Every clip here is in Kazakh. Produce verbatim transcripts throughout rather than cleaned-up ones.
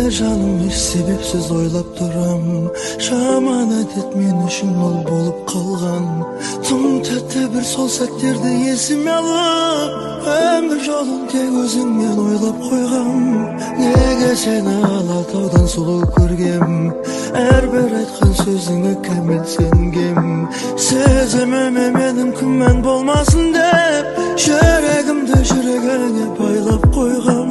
жаным еш себепсіз ойлап тұрам. Жаман әдет мен үшін ол болып қалған. Тым тәтті бір сол сәттерді есіме алып, өмір жолын тек өзіңмен ойлап қойғам. Неге сені Алатаудан сұлу көргем, әрбір айтқан сөзіңе кәміл сенгем. Сезіміме менің күмән болмасын деп, жүрегімді жүрегіңе байлап қойғам.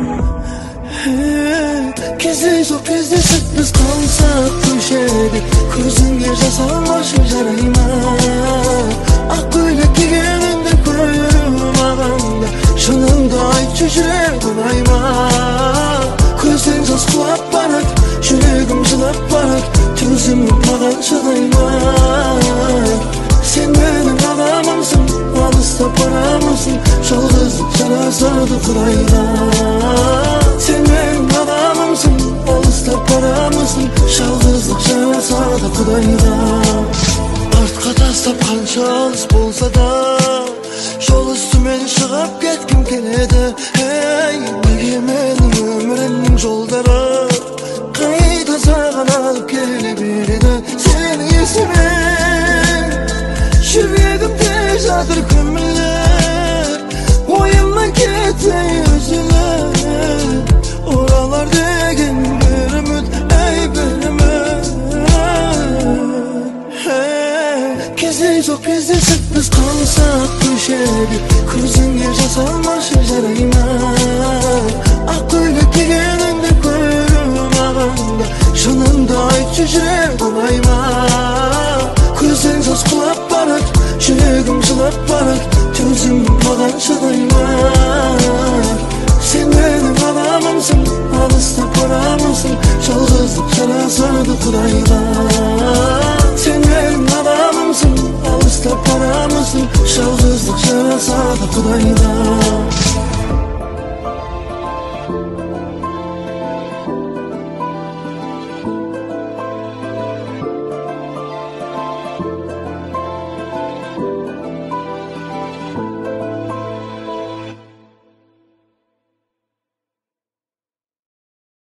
Кездейсоқ кездесіп біз қалсақ көшеде, көзіңе жас алмашы жарай ма? Ақ көйлек кигеніңді көріп мағанда, шыныңды айтшы жүрегім ай ма? Көзден жас құлап барады, жүрегім жылап барады, төзімім маған шыдай ма? Сен менің адамымсың, алыстап барамысың, жалғыздық жарасады Құдайға. Сен менің адамымсың, алыстап барамысың, жалғыздық жарасады Құдайға. Артқа тастап қанша алыс болса да, жол үстімен шығып кеткім келеді. Ей, неге менің өмірімнің жолдары қайда саған алып келе береді? Сені есімен жүрегімде жатыр көміліп, ойымнан кетпей үзіліп, оралар деген бір үміт, ей бір үміт. Кездейсоқ кездесіп біз қалсақ көшеде, көзіңе жас алмашы жарай ма? Ақ көйлек кигеніңді көріп мағанда, шыныңды айтшы жүрегім ай ма? Көзден жас құлап барады, жүрегім жылап барады, төзім маған шыдай ма? Сен менің адамымсың, алыстап барамысың, жалғыздық жарасады Құдайға. Сен менің адамымсың, алыстап барамысың, жалғыздық жарасады Құдайға.